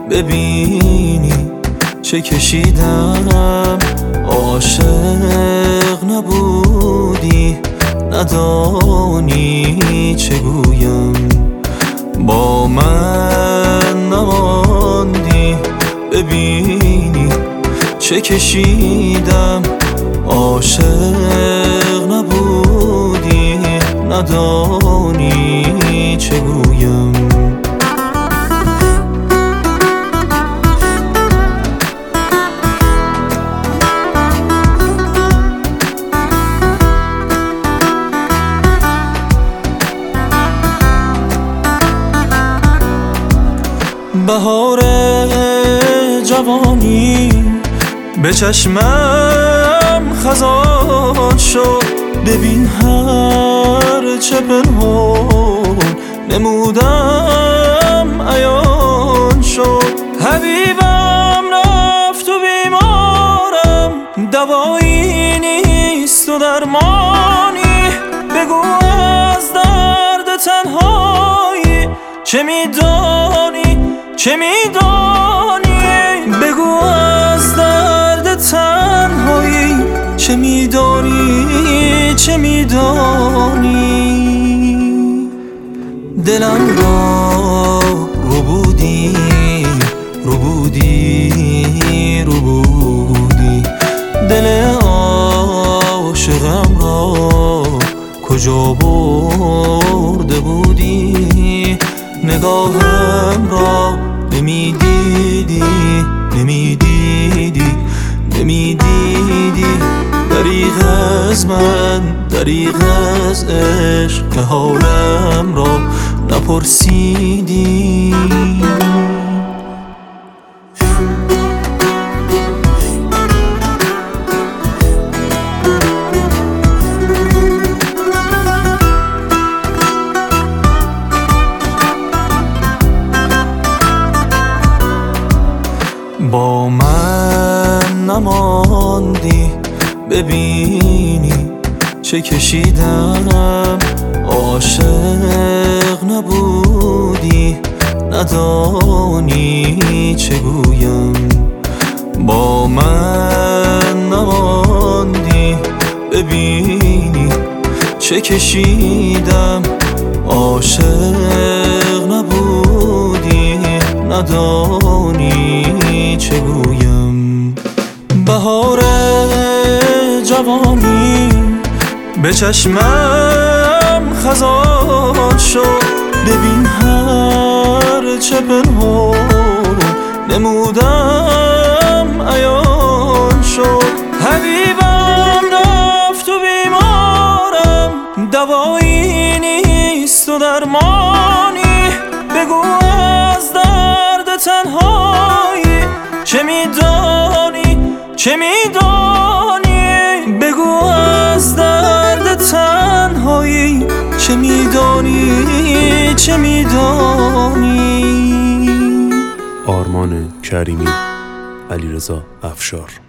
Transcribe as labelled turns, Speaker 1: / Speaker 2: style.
Speaker 1: ببینی چه کشیدم. عاشق نبودی ندانی چه گویم، با من نماندی ببینی چه کشیدم. عاشق نبودی ندانی چه گویم. بهار جوانی به چشمم خزان شد، ببین هر چه پنهان نمودم عیان شد. حبیبم رفت و بیمارم، دوایی نیست و درمانی. بگو از درد تنهایی چه میدانی، چه میدانی. بگو از درد تنهایی چه میدانی، چه میدانی. دلم را رو بودی، رو بودی، رو بودی. دل عاشقم را کجا برده بودی؟ نگاهم را نمیدیدی، نمیدیدی، نمیدیدی. دریغ از من، دریغ از عشق، حالم را نپرسیدی. با من نماندی ببینی چه کشیدم. عاشق نبودی ندانی چه گویم، با من نماندی ببینی چه کشیدم. عاشق نبودی ندانی چه گویم. بهار جوانی به چشمم خزان شد، ببین هر چه پنهان نمودم عیان شد. حبیبم رفت و بیمارم، دوایی نیست و درمانی. بگو از درد تنهایی چه میدانی، چه میدانی. بگو از درد تنهایی چه میدانی، چه میدانی.
Speaker 2: آرمان کریمی، علیرضا افشار.